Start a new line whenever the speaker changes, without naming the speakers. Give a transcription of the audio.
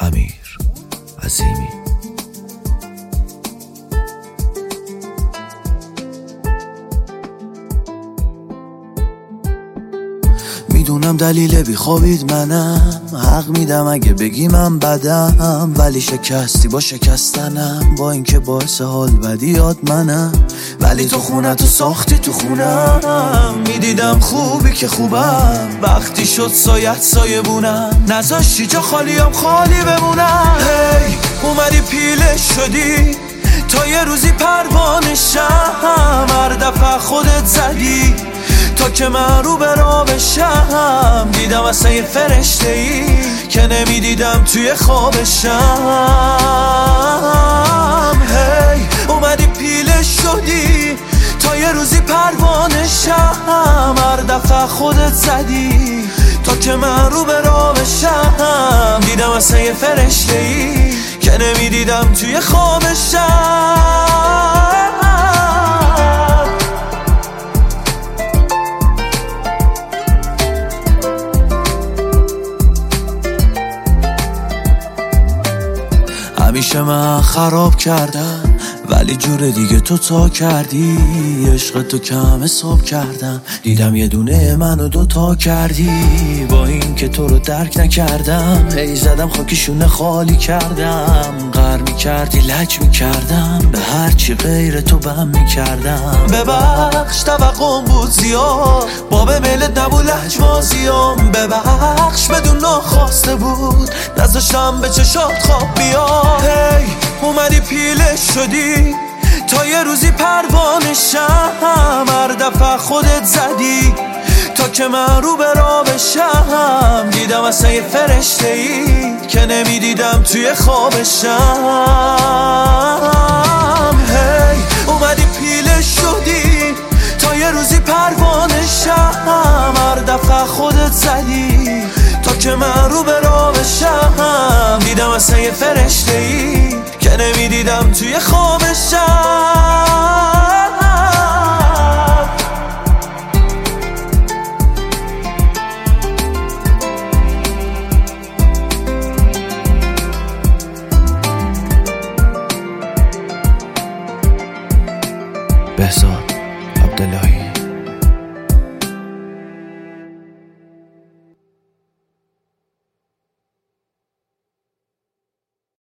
امیر عظیمی. میدونم دلیل بیخوابید منم، حق میدم اگه بگی من بدم، ولی شکستی با شکستنم، با اینکه باعث حال بدیات منم. ولی تو خونه تو ساختی تو خونم، میدیدم خوبی که خوبم، وقتی شد سایت سایه بونم، نذاشتی جا خالیم خالی بمونم. هی اومدی پیله شدی تا یه روزی پروانه شم، هر دفعه خودت زدی تا که من رو به راه بشم. دیدم اصلا یه فرشته ای که نمیدیدم توی خوابشم. هی اومدی پیله شدی تا یه روزی پروانه شم، هر دفعه خودت زدی تا که من رو به راه بشم. دیدم اصلا یه فرشته ای که نمیدیدم توی خوابشم. همیشه من خراب کردم ولی جور دیگه تو تا کردی، عشق تو کم حساب کردم، دیدم یه دونه منو دوتا کردی. با این که تو رو درک نکردم، هی زدم خاکشونه خالی کردم، غر میکردی لج میکردم، به هرچی غیر تو بم میکردم. ببخش توقعم بود زیاد، باب میلت نبود لجبازیام، ببخش بدون ناخواسته بود، نذاشتم به چشات خواب بیاد. هی اومدی پیله شدی تا یه روزی پروانه شم، هر دفعه خودت زدی تا که من رو به راه بشم. دیدم اصلا یه فرشته ای که نمیدیدم توی خوابشم. هی اومدی پیله شدی تا یه روزی پروانه شم، هر دفعه خودت زدی تا که من رو به راه بشم. دیدم اصلا یه فرشته ای که نمیدیدم توی خوابشم. بهزاد عبداللهی.